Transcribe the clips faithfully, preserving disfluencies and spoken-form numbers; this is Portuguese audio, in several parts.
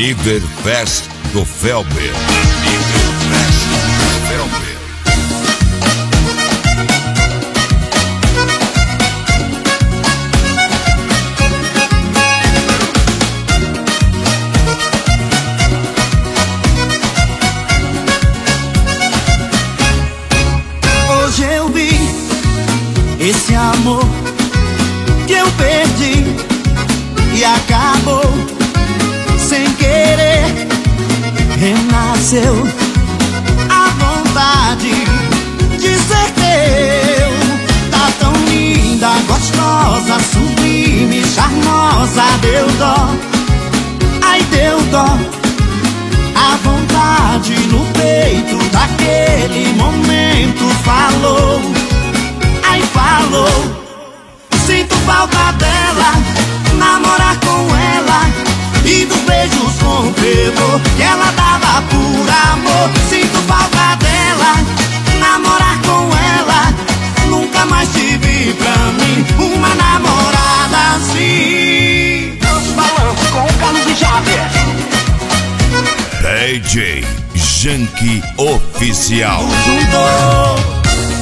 Aniverfest do Felber. Aniverfest do Felber. Hoje eu vi esse amor que eu perdi e acabou sem querer. Renasceu a vontade de ser teu. Tá tão linda, gostosa, sublime, charmosa. Deu dó, ai deu dó. A vontade no peito daquele momento falou, ai falou. Sinto falta dela, namorar com ela e dos beijos com fervor que ela dava por amor. Sinto falta dela, namorar com ela. Nunca mais tive pra mim uma namorada assim. Os balanços com o Carlos e Javier. D J Janky Oficial. Juntou.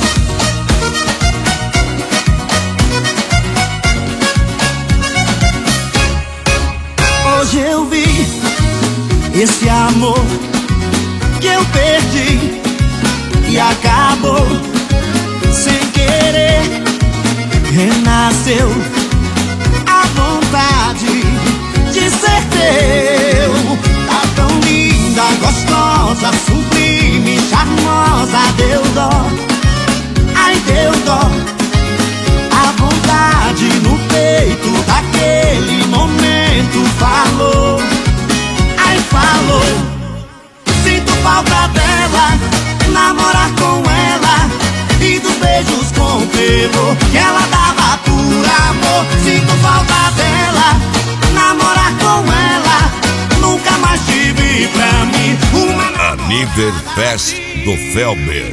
Hoje eu vi esse amor que eu perdi e acabou sem querer. Renasceu a vontade de ser teu. Tá tão linda, gostosa, sublime, charmosa. Deu dó, ai deu dó. A vontade no peito daquele momento falou, ai falou. Sinto falta dela, namorar com ela e dos beijos com fervor que ela dava por amor. Sinto falta dela, namorar com ela. Nunca mais tive pra mim uma Aniverfest do Felber.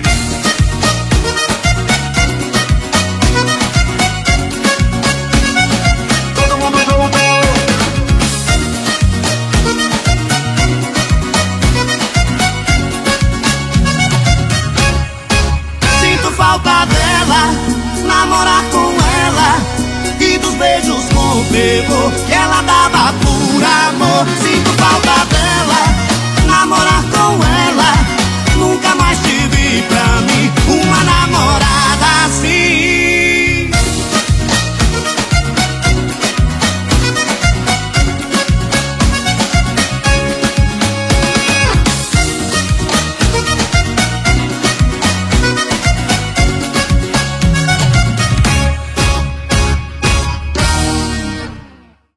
Falta dela, namorar com ela e dos beijos com o fervor